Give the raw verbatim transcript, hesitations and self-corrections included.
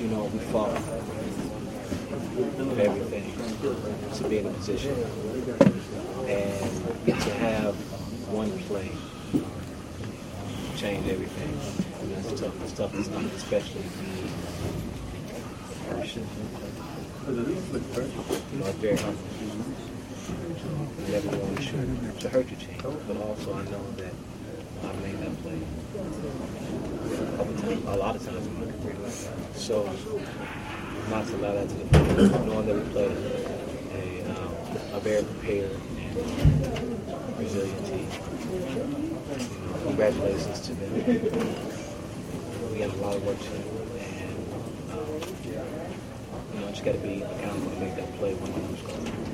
know, we fought for everything to be in a position. And to have one play change everything, you know, it's tough. It's tough, it's tough, especially being first. You know, it's very humble. You never want to, to hurt your team, but also I know that I made that play a couple times, a lot of times in my career. So, not to allow that to the point, knowing that we played a, um, a very prepared and resilient team. You know, congratulations to them. We have a lot of work to do, and um, you know, just got to be accountable to make that play when we score.